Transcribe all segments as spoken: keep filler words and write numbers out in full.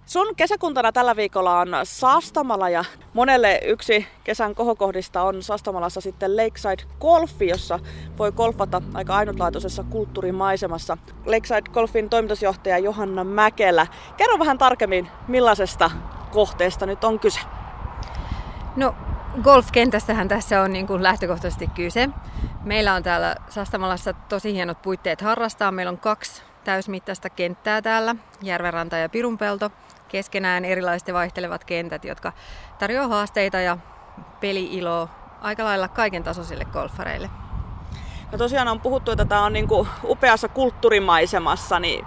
Sun kesäkuntana tällä viikolla on Sastamala ja monelle yksi kesän kohokohdista on Sastamalassa sitten Lakeside Golfi, jossa voi golfata aika ainutlaatuisessa kulttuurimaisemassa. Lakeside Golfin toimitusjohtaja Johanna Mäkelä. Kerro vähän tarkemmin, millaisesta kohteesta nyt on kyse? No, golfkentästähän tässä on niin kuin lähtökohtaisesti kyse. Meillä on täällä Sastamalassa tosi hienot puitteet harrastaa. Meillä on kaksi täysmittaista kenttää täällä, Järvenranta ja Pirunpelto. Keskenään erilaiset ja vaihtelevat kentät, jotka tarjoaa haasteita ja peli-iloa aika lailla kaiken tasoisille golfareille. No tosiaan on puhuttu, että tämä on niin kuin upeassa kulttuurimaisemassa, niin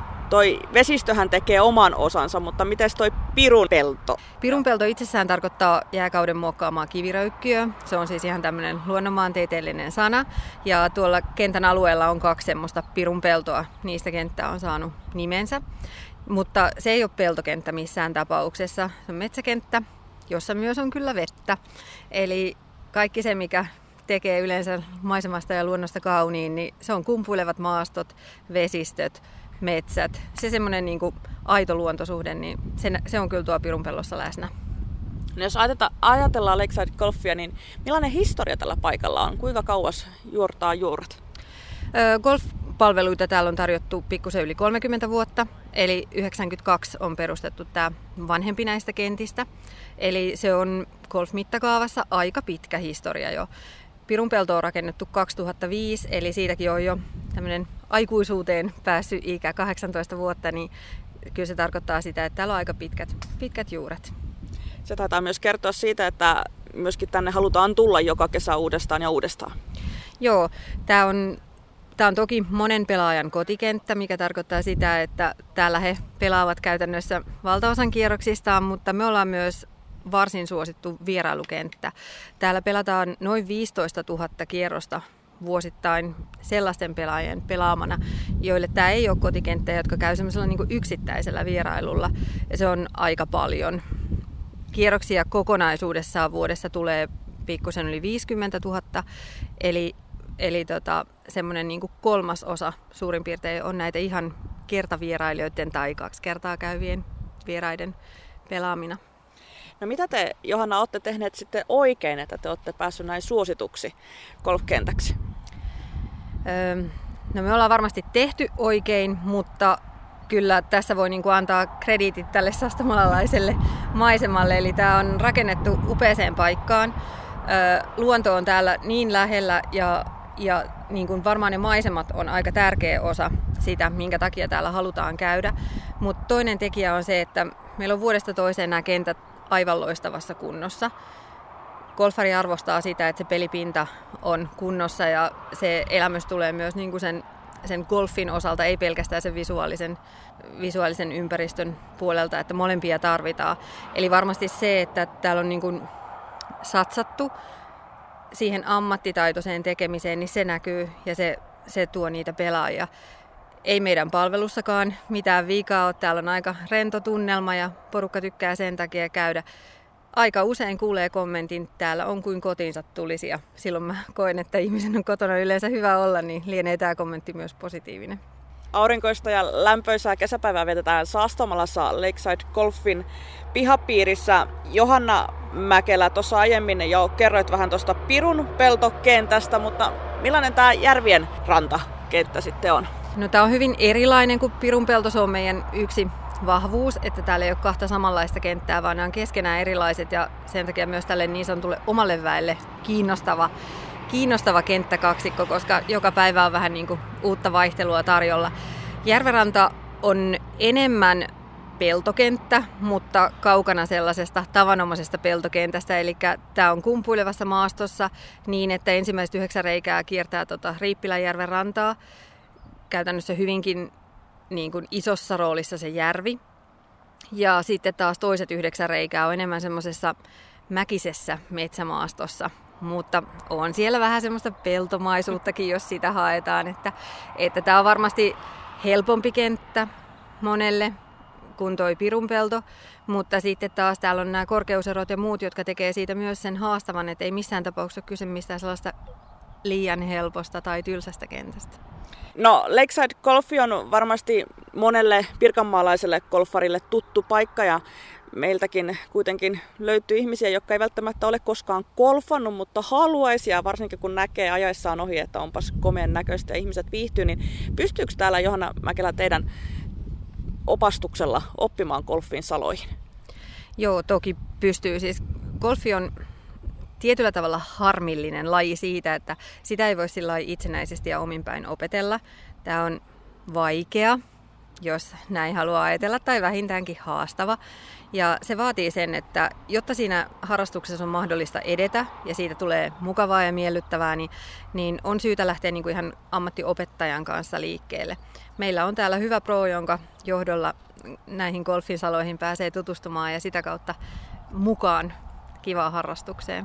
toi vesistöhän tekee oman osansa, mutta miten toi Pirunpelto? Pirunpelto itsessään tarkoittaa jääkauden muokkaamaa kiviröykkyä. Se on siis ihan tämmöinen luonnonmaantieteellinen sana. Ja tuolla kentän alueella on kaksi semmoista Pirunpeltoa. Niistä kenttä on saanut nimensä. Mutta se ei ole peltokenttä missään tapauksessa. Se on metsäkenttä, jossa myös on kyllä vettä. Eli kaikki se, mikä tekee yleensä maisemasta ja luonnosta kauniin, niin se on kumpuilevat maastot, vesistöt, metsät. Se semmoinen niin kuin aito luontosuhde, niin se, se on kyllä tuo Pirunpellossa läsnä. No jos ajatellaan Lakeside Golfia, niin millainen historia tällä paikalla on? Kuinka kauas juurtaa juuret? Golf-palveluita täällä on tarjottu pikkusen yli kolmekymmentä vuotta, eli yhdeksänkymmentäkaksi on perustettu tämä vanhempi näistä kentistä. Eli se on golf-mittakaavassa aika pitkä historia jo. Pirunpelto on rakennettu kaksituhattaviisi, eli siitäkin on jo tämmöinen aikuisuuteen päässyt ikä kahdeksantoista vuotta, niin kyllä se tarkoittaa sitä, että täällä on aika pitkät, pitkät juuret. Se taitaa myös kertoa siitä, että myöskin tänne halutaan tulla joka kesä uudestaan ja uudestaan. Joo, tämä on, tämä on toki monen pelaajan kotikenttä, mikä tarkoittaa sitä, että täällä he pelaavat käytännössä valtaosan kierroksistaan, mutta me ollaan myös varsin suosittu vierailukenttä. Täällä pelataan noin viisitoista tuhatta kierrosta vuosittain sellaisten pelaajien pelaamana, joille tämä ei ole kotikenttä, jotka käy semmoisella niin kuin yksittäisellä vierailulla. Ja se on aika paljon. Kierroksia kokonaisuudessaan vuodessa tulee pikkusen yli viisikymmentätuhatta, eli, eli tota, semmoinen niin kuin kolmas osa suurin piirtein on näitä ihan kertavierailijoiden tai kaksi kertaa käyvien vieraiden pelaamina. No mitä te, Johanna, olette tehneet sitten oikein, että te olette päässeet näin suosituksi golfkentäksi? Öö, no me ollaan varmasti tehty oikein, mutta kyllä tässä voi niinku antaa krediitit tälle sastamalalaiselle maisemalle. Eli tämä on rakennettu upeeseen paikkaan. Öö, luonto on täällä niin lähellä ja, ja niin kuin varmaan ne maisemat on aika tärkeä osa sitä, minkä takia täällä halutaan käydä. Mutta toinen tekijä on se, että meillä on vuodesta toiseen nämä kentät aivan loistavassa kunnossa. Golfari arvostaa sitä, että se pelipinta on kunnossa ja se elämys tulee myös niin kuin sen, sen golfin osalta, ei pelkästään sen visuaalisen, visuaalisen ympäristön puolelta, että molempia tarvitaan. Eli varmasti se, että täällä on niin kuin satsattu siihen ammattitaitoiseen tekemiseen, niin se näkyy ja se, se tuo niitä pelaajia. Ei meidän palvelussakaan mitään vikaa ole. Täällä on aika rento tunnelma ja porukka tykkää sen takia käydä. Aika usein kuulee kommentin, että täällä on kuin kotiinsa tulisi. Ja silloin mä koen, että ihmisen on kotona yleensä hyvä olla, niin lienee tämä kommentti myös positiivinen. Aurinkoista ja lämpöisää kesäpäivää vietetään Sastamalassa Lakeside Golfin pihapiirissä. Johanna Mäkelä, tuossa aiemmin jo kerroit vähän tuosta Pirunpeltokentästä, mutta millainen tämä Järvien rantakenttä sitten on? No, tämä on hyvin erilainen kuin Pirunpelto. Se on meidän yksi vahvuus, että täällä ei ole kahta samanlaista kenttää, vaan nämä on keskenään erilaiset ja sen takia myös tälle niin sanotulle omalle väelle kiinnostava, kiinnostava kenttäkaksikko, koska joka päivä on vähän niin kuin uutta vaihtelua tarjolla. Järvenranta on enemmän peltokenttä, mutta kaukana sellaisesta tavanomaisesta peltokentästä, eli tämä on kumpuilevassa maastossa niin, että ensimmäiset yhdeksän reikää kiertää tota Riippiläjärven rantaa. Käytännössä hyvinkin niin kuin isossa roolissa se järvi. Ja sitten taas toiset yhdeksän reikää on enemmän semmoisessa mäkisessä metsämaastossa. Mutta on siellä vähän semmoista peltomaisuuttakin, jos sitä haetaan. Että, että tämä on varmasti helpompi kenttä monelle kuin toi Pirunpelto. Mutta sitten taas täällä on nämä korkeuserot ja muut, jotka tekee siitä myös sen haastavan. Että ei missään tapauksessa ole kyse mistään sellaista liian helposta tai tylsästä kentästä. No, Lakeside Golfi on varmasti monelle pirkanmaalaiselle golfarille tuttu paikka ja meiltäkin kuitenkin löytyy ihmisiä, jotka ei välttämättä ole koskaan golfannut, mutta haluaisi, ja varsinkin kun näkee ajaessaan ohi, että onpas komeen näköistä ja ihmiset viihtyy, niin pystyykö täällä Johanna Mäkelä teidän opastuksella oppimaan golfin saloihin? Joo, toki pystyy. Siis golfi on tietyllä tavalla harmillinen laji siitä, että sitä ei voi sillä lailla itsenäisesti ja ominpäin opetella. Tämä on vaikea, jos näin haluaa ajatella, tai vähintäänkin haastava. Ja se vaatii sen, että jotta siinä harrastuksessa on mahdollista edetä ja siitä tulee mukavaa ja miellyttävää, niin, niin on syytä lähteä niin kuin ihan ammattiopettajan kanssa liikkeelle. Meillä on täällä hyvä pro, jonka johdolla näihin golfin saloihin pääsee tutustumaan ja sitä kautta mukaan kivaan harrastukseen.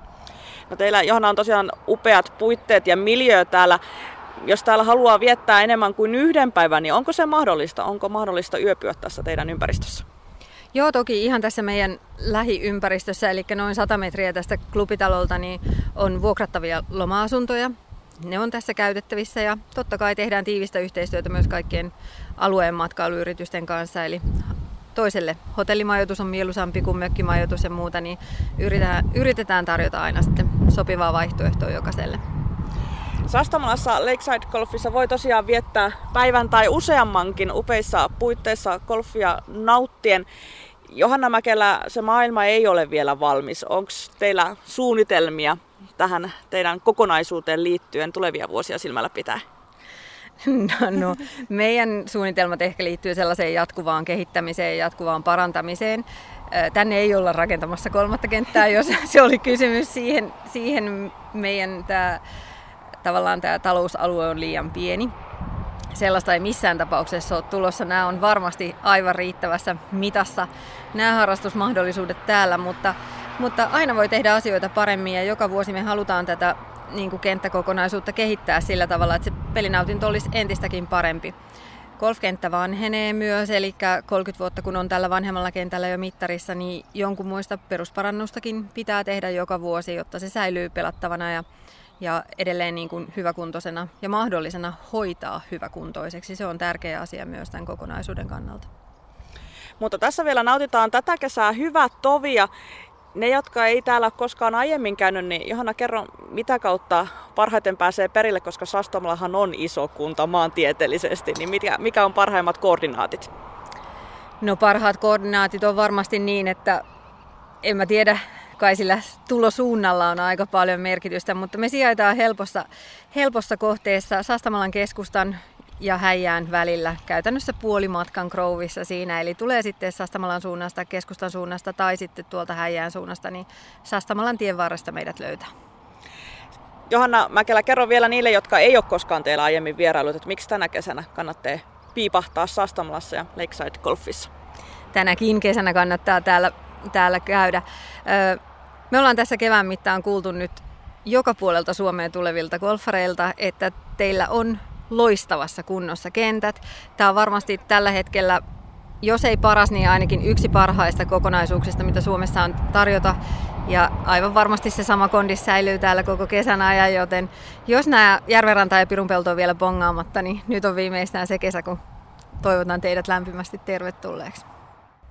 No teillä, Johanna, on tosiaan upeat puitteet ja miljöö täällä. Jos täällä haluaa viettää enemmän kuin yhden päivän, niin onko se mahdollista? Onko mahdollista yöpyä tässä teidän ympäristössä? Joo, toki ihan tässä meidän lähiympäristössä, eli noin sata metriä tästä klubitalolta, niin on vuokrattavia loma-asuntoja. Ne on tässä käytettävissä ja totta kai tehdään tiivistä yhteistyötä myös kaikkien alueen matkailuyritysten kanssa. Eli toiselle hotellimajoitus on mieluisampi kuin mökkimajoitus ja muuta, niin yritetään, yritetään tarjota aina sitten sopivaa vaihtoehtoa jokaiselle. Sastamalassa Lakeside Golfissa voi tosiaan viettää päivän tai useammankin upeissa puitteissa golfia nauttien. Johanna Mäkelä, se maailma ei ole vielä valmis. Onko teillä suunnitelmia tähän teidän kokonaisuuteen liittyen tulevia vuosia silmällä pitää? No, no, meidän suunnitelmat ehkä liittyy sellaiseen jatkuvaan kehittämiseen ja jatkuvaan parantamiseen. Tänne ei olla rakentamassa kolmatta kenttää, jos se oli kysymys. Siihen, siihen meidän tämä, tavallaan tämä talousalue on liian pieni. Sellaista ei missään tapauksessa ole tulossa. Nämä on varmasti aivan riittävässä mitassa, nämä harrastusmahdollisuudet täällä, mutta, mutta aina voi tehdä asioita paremmin ja joka vuosi me halutaan tätä niin kuin kenttäkokonaisuutta kehittää sillä tavalla, että se pelinautinto olisi entistäkin parempi. Golfkenttä vanhenee myös, eli kolmekymmentä vuotta kun on tällä vanhemmalla kentällä jo mittarissa, niin jonkun muista perusparannustakin pitää tehdä joka vuosi, jotta se säilyy pelattavana ja, ja edelleen niin kuin hyväkuntoisena ja mahdollisena hoitaa hyväkuntoiseksi. Se on tärkeä asia myös tämän kokonaisuuden kannalta. Mutta tässä vielä nautitaan tätä kesää hyvää tovia. Ne, jotka ei täällä koskaan aiemmin käynyt, niin Johanna, kerro, mitä kautta parhaiten pääsee perille, koska Sastamalahan on iso kunta maantieteellisesti, niin mikä, mikä on parhaimmat koordinaatit? No parhaat koordinaatit on varmasti niin, että en mä tiedä, kai sillä tulosuunnalla on aika paljon merkitystä, mutta me sijaitaan helpossa, helpossa kohteessa Sastamalan keskustan ja Häijään välillä, käytännössä puolimatkan Grouvissa siinä, eli tulee sitten Sastamalan suunnasta, keskustan suunnasta tai sitten tuolta Häijään suunnasta, niin Sastamalan tien varresta meidät löytää. Johanna Mäkelä, kerro vielä niille, jotka ei ole koskaan teillä aiemmin vierailut, että miksi tänä kesänä kannattaa piipahtaa Sastamalassa ja Lakeside Golfissa? Tänäkin kesänä kannattaa täällä, täällä käydä. Me ollaan tässä kevään mittaan kuultu nyt joka puolelta Suomeen tulevilta golfareilta, että teillä on loistavassa kunnossa kentät. Tämä on varmasti tällä hetkellä, jos ei paras, niin ainakin yksi parhaista kokonaisuuksista, mitä Suomessa on tarjota. Ja aivan varmasti se sama kondis säilyy täällä koko kesän ajan, joten jos nämä Järvenranta ja Pirunpelto on vielä bongaamatta, niin nyt on viimeistään se kesä, kun toivotan teidät lämpimästi tervetulleeksi.